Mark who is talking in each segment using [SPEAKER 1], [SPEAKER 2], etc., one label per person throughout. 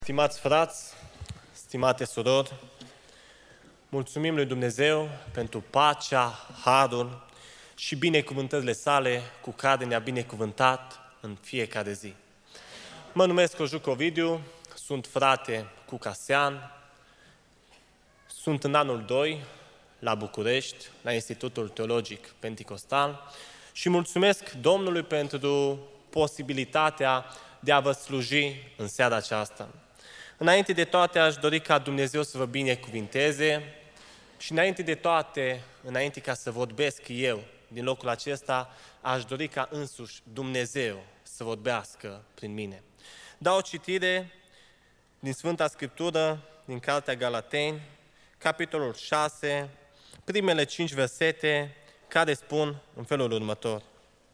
[SPEAKER 1] Stimați frați, stimate surori, mulțumim lui Dumnezeu pentru pacea, harul și binecuvântările sale cu care ne-a binecuvântat în fiecare zi. Mă numesc Cojuc Ovidiu, sunt frate cu Casean, sunt în anul 2 la București, la Institutul Teologic Penticostal și mulțumesc Domnului pentru posibilitatea de a vă sluji în seara aceasta. Înainte de toate, aș dori ca Dumnezeu să vă binecuvinteze și înainte de toate, înainte ca să vorbesc eu din locul acesta, aș dori ca însuși Dumnezeu să vorbească prin mine. Dau o citire din Sfânta Scriptură, din Cartea Galateni, capitolul 6, primele 5 versete, care spun în felul următor.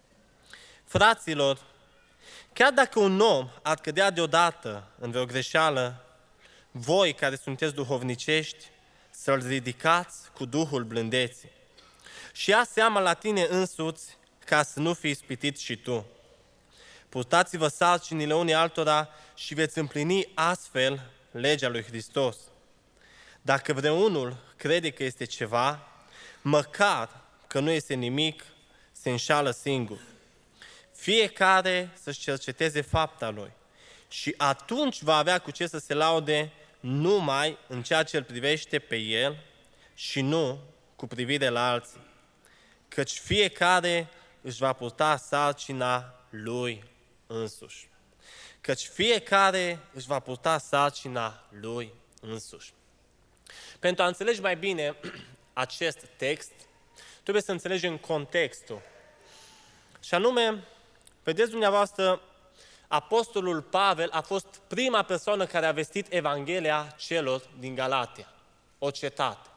[SPEAKER 1] Fraților, chiar dacă un om ar cădea deodată în vreo greșeală, voi care sunteți duhovnicești, să-l ridicați cu Duhul blândeții. Și ia seama la tine însuți ca să nu fii ispitit și tu. Purtați-vă sarcinile unii altora și veți împlini astfel legea lui Hristos. Dacă vreunul crede că este ceva, măcar că nu este nimic, se înșală singur. Fiecare să-și cerceteze fapta lui și atunci va avea cu ce să se laude numai în ceea ce îl privește pe el și nu cu privire la alții. Căci fiecare își va purta sarcina lui însuși. Căci fiecare își va purta sarcina lui însuși. Pentru a înțelege mai bine acest text, trebuie să înțelegem contextul. Și anume, vedeți dumneavoastră, Apostolul Pavel a fost prima persoană care a vestit Evanghelia celor din Galatia, o cetate.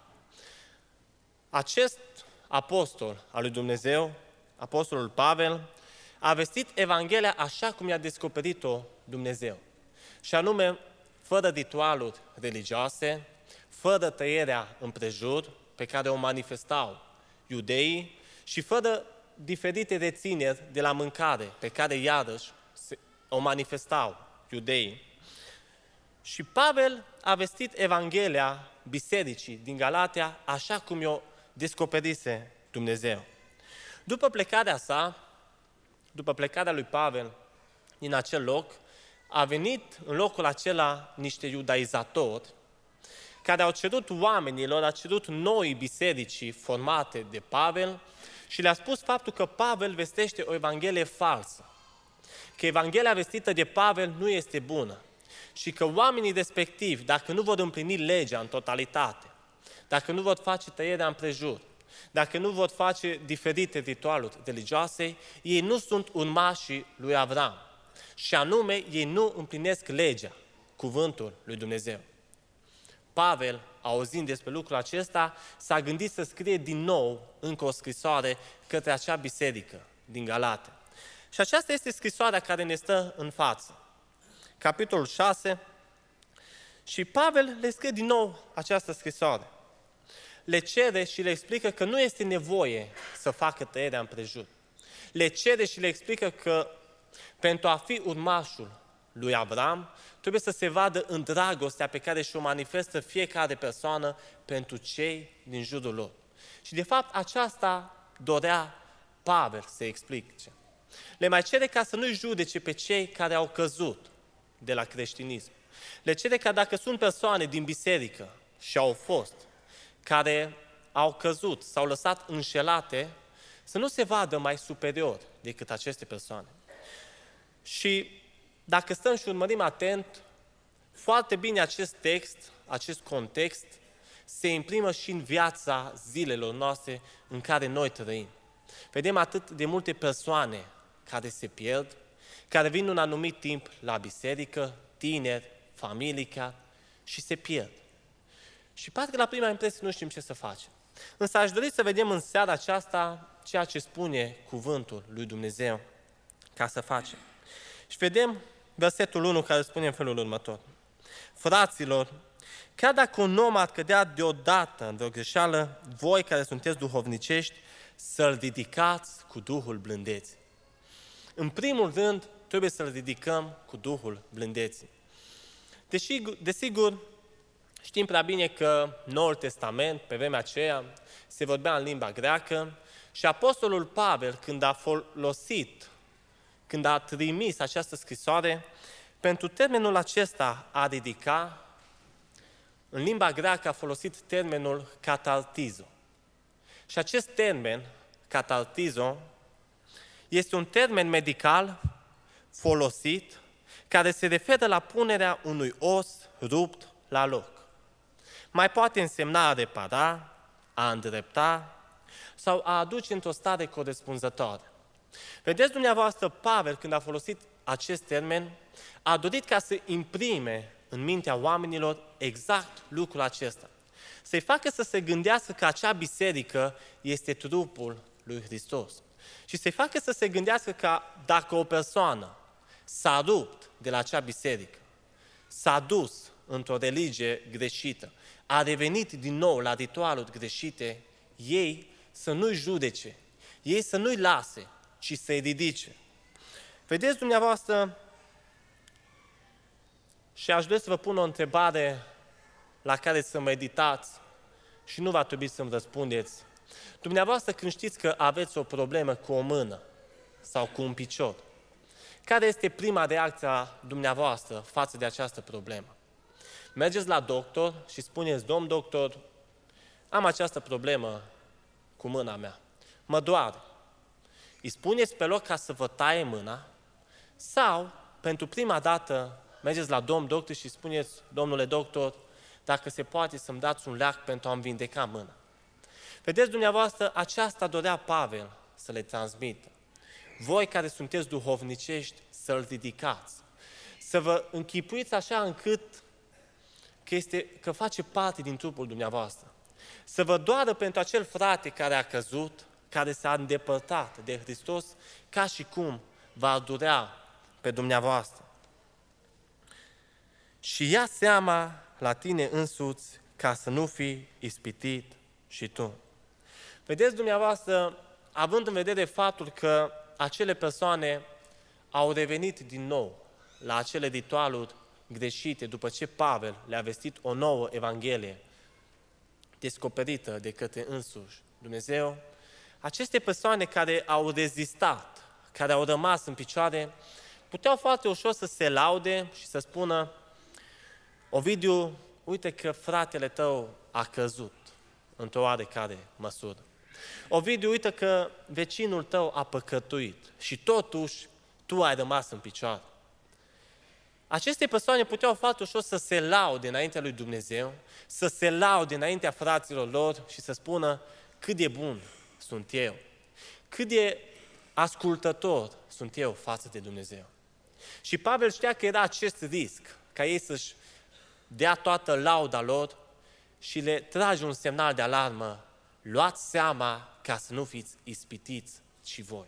[SPEAKER 1] Acest apostol al lui Dumnezeu, Apostolul Pavel, a vestit Evanghelia așa cum i-a descoperit-o Dumnezeu. Și anume, fără ritualuri religioase, fără tăierea împrejur pe care o manifestau iudeii și fără diferite rețineri de la mâncare pe care iarăși o manifestau iudeii. Și Pavel a vestit Evanghelia bisericii din Galatia așa cum i-o descoperise Dumnezeu. După plecarea sa, după plecarea lui Pavel din acel loc, a venit în locul acela niște iudaizatori care au cerut oamenilor, au cerut noi bisericii formate de Pavel și le-a spus faptul că Pavel vestește o Evanghelie falsă, că Evanghelia vestită de Pavel nu este bună și că oamenii respectivi, dacă nu vor împlini legea în totalitate, dacă nu vor face tăierea împrejur, dacă nu vor face diferite ritualuri religioase, ei nu sunt urmașii lui Avram. Și anume, ei nu împlinesc legea, cuvântul lui Dumnezeu. Pavel, auzind despre lucrul acesta, s-a gândit să scrie din nou încă o scrisoare către acea biserică din Galate. Și aceasta este scrisoarea care ne stă în față. Capitolul 6. Și Pavel le scrie din nou această scrisoare. Le cere și le explică că nu este nevoie să facă tăierea împrejur. Le cere și le explică că pentru a fi urmașul lui Avram, trebuie să se vadă în dragostea pe care și-o manifestă fiecare persoană pentru cei din jurul lor. Și de fapt aceasta dorea Pavel să explice. Le mai cere ca să nu-i judece pe cei care au căzut de la creștinism. Le cere ca dacă sunt persoane din biserică și au fost, care au căzut, s-au lăsat înșelate, să nu se vadă mai superior decât aceste persoane. Și dacă stăm și urmărim atent, foarte bine acest text, acest context, se imprimă și în viața zilelor noastre în care noi trăim. Vedem atât de multe persoane care se pierd, care vin un anumit timp la biserică, tineri, familii chiar, și se pierd. Și parcă la prima impresie nu știm ce să facem. Însă aș dori să vedem în seara aceasta ceea ce spune cuvântul lui Dumnezeu ca să facem. Și vedem versetul 1 care spune în felul următor. Fraților, chiar dacă un om ar cădea deodată în vreo greșeală, voi care sunteți duhovnicești, să-l ridicați cu Duhul blândeții. În primul rând, trebuie să-l ridicăm cu Duhul blândeții. Desigur, știm prea bine că Noul Testament, pe vremea aceea, se vorbea în limba greacă și Apostolul Pavel, când a trimis această scrisoare, pentru termenul acesta a ridica, în limba greacă a folosit termenul catartizo. Și acest termen, catartizo, este un termen medical folosit care se referă la punerea unui os rupt la loc. Mai poate însemna a repara, a îndrepta sau a aduce într-o stare corespunzătoare. Vedeți dumneavoastră, Pavel, când a folosit acest termen, a dorit ca să imprime în mintea oamenilor exact lucrul acesta. Să-i facă să se gândească că acea biserică este trupul lui Hristos. Și să-i facă să se gândească că dacă o persoană s-a rupt de la acea biserică, s-a dus într-o religie greșită, a revenit din nou la ritualuri greșite, ei să nu-i judece, ei să nu-i lase, ci să-i ridice. Vedeți dumneavoastră, și aș vrea să vă pun o întrebare la care să meditați și nu va trebui să-mi răspundeți. Dumneavoastră, când știți că aveți o problemă cu o mână sau cu un picior, care este prima reacție a dumneavoastră față de această problemă? Mergeți la doctor și spuneți: domn doctor, am această problemă cu mâna mea, mă doare. Îi spuneți pe loc ca să vă taie mâna sau, pentru prima dată, mergeți la domn doctor și spuneți: domnule doctor, dacă se poate să-mi dați un leac pentru a-mi vindeca mâna. Vedeți dumneavoastră, aceasta dorea Pavel să le transmită. Voi care sunteți duhovnicești, să-l ridicați. Să vă închipuiți așa încât că face parte din trupul dumneavoastră. Să vă doară pentru acel frate care a căzut, care s-a îndepărtat de Hristos, ca și cum va durea pe dumneavoastră. Și ia seama la tine însuți ca să nu fii ispitit și tu. Vedeți dumneavoastră, având în vedere faptul că acele persoane au revenit din nou la acele ritualuri greșite după ce Pavel le-a vestit o nouă Evanghelie descoperită de către însuși Dumnezeu, aceste persoane care au rezistat, care au rămas în picioare, puteau foarte ușor să se laude și să spună: Ovidiu, uite că fratele tău a căzut într-o oarecare măsură. Ovidiu, uite că vecinul tău a păcătuit și totuși tu ai rămas în picioare. Aceste persoane puteau foarte ușor să se laude înaintea lui Dumnezeu, să se laude înaintea fraților lor și să spună: cât de bun sunt eu, cât de ascultător sunt eu față de Dumnezeu. Și Pavel știa că era acest risc, ca ei să-și dea toată lauda lor și le trage un semnal de alarmă: luați seama ca să nu fiți ispitiți și voi.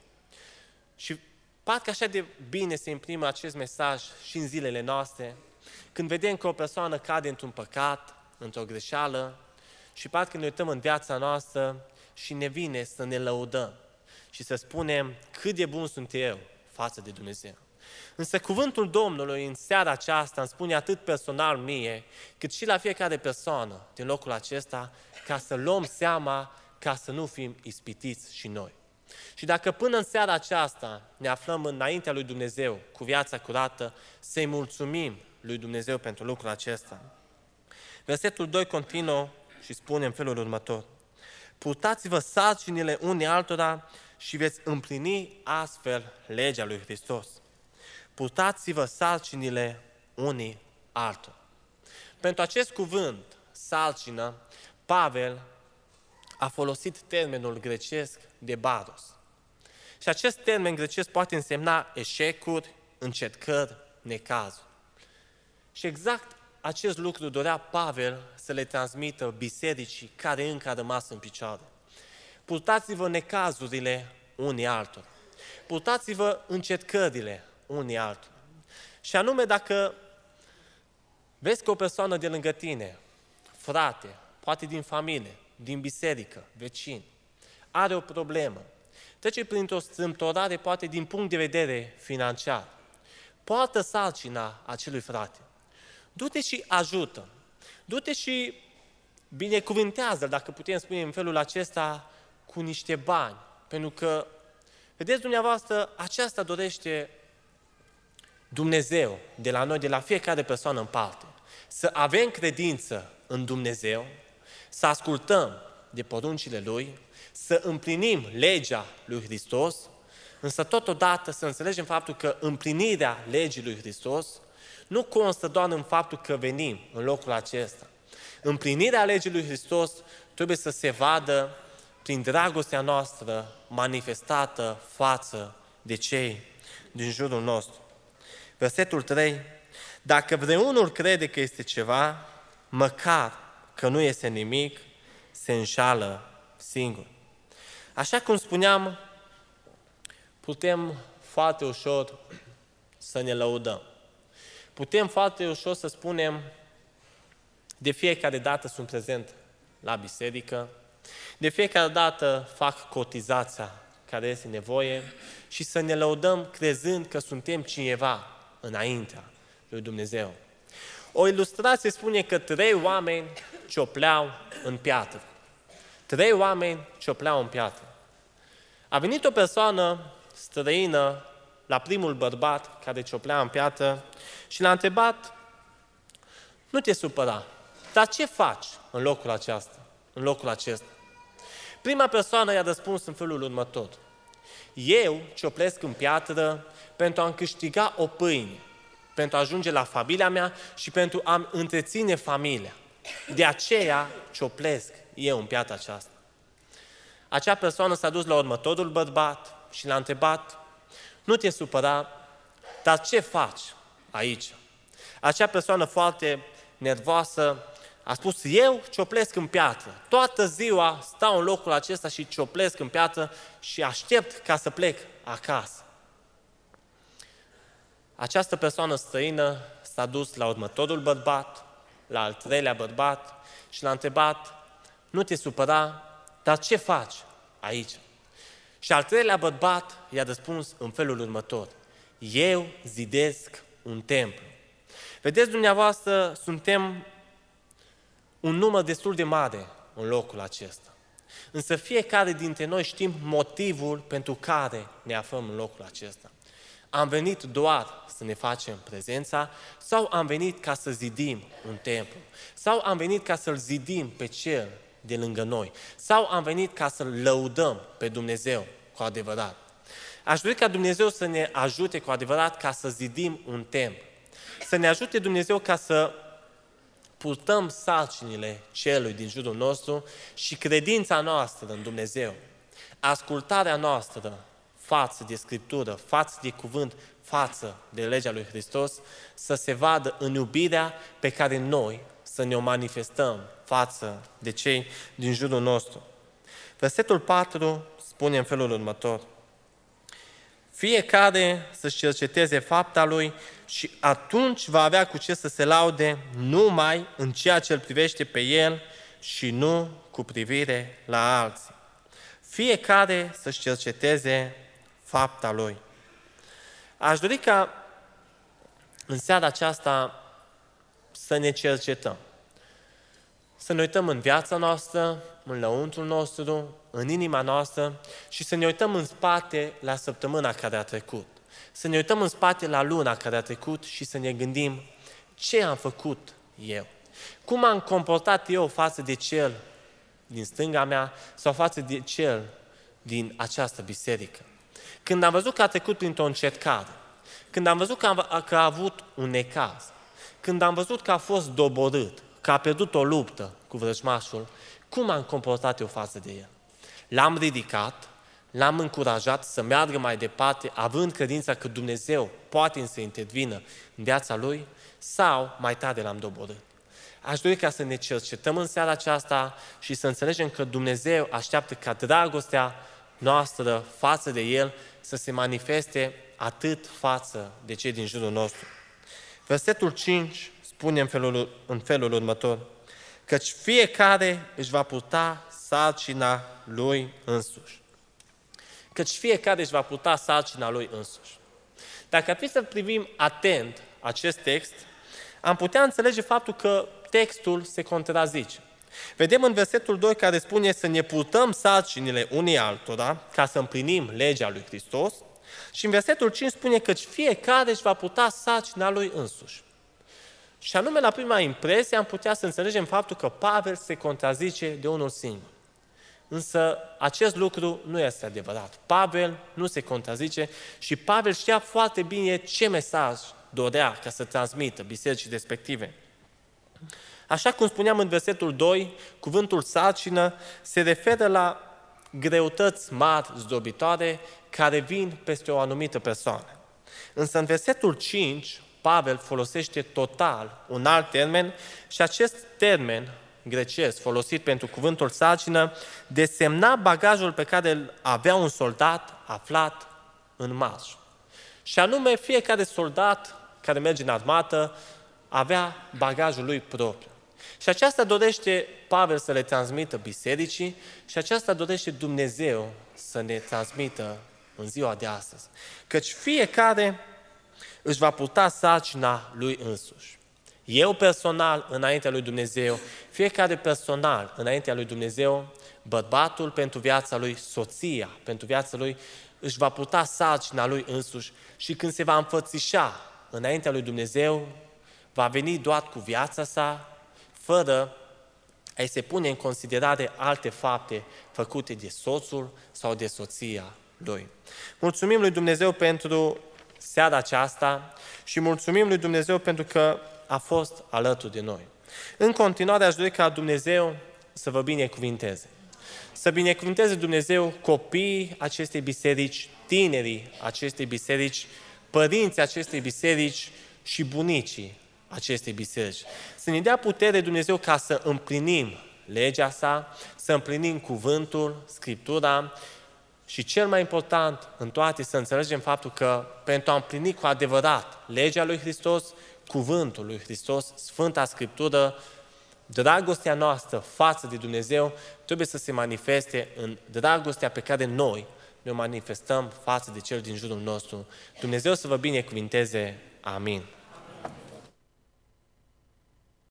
[SPEAKER 1] Și parcă așa de bine se imprimă acest mesaj și în zilele noastre, când vedem că o persoană cade într-un păcat, într-o greșeală, și parcă ne uităm în viața noastră și ne vine să ne lăudăm și să spunem cât de bun sunt eu față de Dumnezeu. Însă cuvântul Domnului în seara aceasta îmi spune atât personal mie, cât și la fiecare persoană din locul acesta, ca să luăm seama, ca să nu fim ispitiți și noi. Și dacă până în seara aceasta ne aflăm înaintea lui Dumnezeu cu viața curată, să-i mulțumim lui Dumnezeu pentru lucrul acesta. Versetul 2 continuă și spune în felul următor: purtați-vă sarcinile unii altora și veți împlini astfel legea lui Hristos. Purtați-vă sarcinile unii altora. Pentru acest cuvânt, sarcină, Pavel a folosit termenul grecesc de baros. Și acest termen grecesc poate însemna eșecuri, încercări, necazuri. Și exact acest lucru dorea Pavel să le transmită bisericii care încă a rămas în picioare. Purtați-vă necazurile unii altora. Purtați-vă încercările unii altora. Și anume, dacă vezi că o persoană de lângă tine, frate, poate din familie, din biserică, vecin, are o problemă, trece printr-o strâmtorare poate din punct de vedere financiar, poartă sarcina acelui frate. Du-te și ajută. Du-te și binecuvântează, dacă putem spune în felul acesta, cu niște bani. Pentru că, vedeți dumneavoastră, aceasta dorește Dumnezeu de la noi, de la fiecare persoană în parte. Să avem credință în Dumnezeu, să ascultăm de poruncile Lui, să împlinim legea lui Hristos, însă totodată să înțelegem faptul că împlinirea legii lui Hristos nu constă doar în faptul că venim în locul acesta. Împlinirea legii lui Hristos trebuie să se vadă prin dragostea noastră manifestată față de cei din jurul nostru. Versetul 3. Dacă vreunul crede că este ceva, măcar că nu este nimic, se înșală singur. Așa cum spuneam, putem foarte ușor să ne lăudăm. Putem foarte ușor să spunem, de fiecare dată sunt prezent la biserică, de fiecare dată fac cotizația care este nevoie și să ne lăudăm crezând că suntem cineva înaintea lui Dumnezeu. O ilustrație spune că 3 oameni ciopleau în piatră. 3 oameni ciopleau în piatră. A venit o persoană străină la primul bărbat care cioplea în piatră și l-a întrebat, nu te supăra, dar ce faci în locul acesta? Prima persoană i-a răspuns în felul următor. Eu cioplesc în piatră pentru a-mi câștiga o pâine, pentru a ajunge la familia mea și pentru a-mi întreține familia. De aceea cioplesc eu în piatra aceasta. Acea persoană s-a dus la următorul bărbat și l-a întrebat, nu te supăra, dar ce faci aici? Acea persoană foarte nervoasă a spus, eu cioplesc în piatră. Toată ziua stau în locul acesta și cioplesc în piatră și aștept ca să plec acasă. Această persoană străină s-a dus la următorul bărbat, la al 3-lea bărbat și l-a întrebat, nu te supăra, dar ce faci aici? Și al 3-lea bărbat i-a răspuns în felul următor, eu zidesc un templu. Vedeți dumneavoastră, suntem un număr destul de mare în locul acesta. Însă fiecare dintre noi știm motivul pentru care ne aflăm în locul acesta. Am venit doar să ne facem prezența sau am venit ca să zidim un templu? Sau am venit ca să-L zidim pe Cel de lângă noi? Sau am venit ca să-L lăudăm pe Dumnezeu cu adevărat? Aș dori ca Dumnezeu să ne ajute cu adevărat ca să zidim un templu. Să ne ajute Dumnezeu ca să purtăm sarcinile Celui din jurul nostru și credința noastră în Dumnezeu, ascultarea noastră față de Scriptură, față de cuvânt, față de legea lui Hristos, să se vadă în iubirea pe care noi să ne o manifestăm față de cei din jurul nostru. Versetul 4 spune în felul următor, fiecare să-și cerceteze fapta lui și atunci va avea cu ce să se laude numai în ceea ce îl privește pe el și nu cu privire la alții. Fiecare să-și cerceteze fapta lui. Aș dori ca în seara aceasta să ne cercetăm. Să ne uităm în viața noastră, în lăuntrul nostru, în inima noastră și să ne uităm în spate la săptămâna care a trecut. Să ne uităm în spate la luna care a trecut și să ne gândim ce am făcut eu. Cum am comportat eu față de cel din stânga mea sau față de cel din această biserică. Când am văzut că a trecut printr-o încercare, când am văzut că a avut un necaz, când am văzut că a fost doborât, că a pierdut o luptă cu vrăjmașul, cum am comportat eu față de el? L-am ridicat, l-am încurajat să meargă mai departe, având credința că Dumnezeu poate să intervină în viața lui, sau mai tare l-am doborât? Aș dori ca să ne cercetăm în seara aceasta și să înțelegem că Dumnezeu așteaptă ca dragostea noastră față de El să se manifeste atât față de cei din jurul nostru. Versetul 5 spune în felul următor, căci fiecare își va purta sarcina lui însuși. Căci fiecare își va purta sarcina lui însuși. Dacă ar fi să privim atent acest text, am putea înțelege faptul că textul se contrazice. Vedem în versetul 2 care spune să ne purtăm sarcinile unii altora ca să împlinim legea lui Hristos și în versetul 5 spune că fiecare își va purta sarcina lui însuși. Și anume, la prima impresie am putea să înțelegem faptul că Pavel se contrazice de unul singur. Însă acest lucru nu este adevărat. Pavel nu se contrazice și Pavel știa foarte bine ce mesaj dorea ca să transmită bisericii respective. Așa cum spuneam în versetul 2, cuvântul sarcină se referă la greutăți mari, zdrobitoare, care vin peste o anumită persoană. Însă în versetul 5, Pavel folosește total un alt termen și acest termen grecesc folosit pentru cuvântul sarcină desemna bagajul pe care îl avea un soldat aflat în marș. Și anume, fiecare soldat care merge în armată avea bagajul lui propriu. Și aceasta dorește Pavel să le transmită bisericii și aceasta dorește Dumnezeu să ne transmită în ziua de astăzi. Căci fiecare își va purta sarcina lui însuși. Eu personal înaintea lui Dumnezeu, fiecare personal înaintea lui Dumnezeu, bărbatul pentru viața lui, soția pentru viața lui, își va purta sarcina lui însuși și când se va înfățișa înaintea lui Dumnezeu, va veni doar cu viața sa, fără a-i se pune în considerare alte fapte făcute de soțul sau de soția lui. Mulțumim lui Dumnezeu pentru seara aceasta și mulțumim lui Dumnezeu pentru că a fost alături de noi. În continuare aș dori ca Dumnezeu să vă binecuvinteze. Să binecuvinteze Dumnezeu copiii acestei biserici, tinerii acestei biserici, părinții acestei biserici și bunicii acestei biserici. Să ne dea putere Dumnezeu ca să împlinim legea sa, să împlinim cuvântul, Scriptura și cel mai important în toate să înțelegem faptul că pentru a împlini cu adevărat legea lui Hristos, cuvântul lui Hristos, Sfânta Scriptură, dragostea noastră față de Dumnezeu trebuie să se manifeste în dragostea pe care noi ne manifestăm față de cel din jurul nostru. Dumnezeu să vă binecuvinteze. Amin.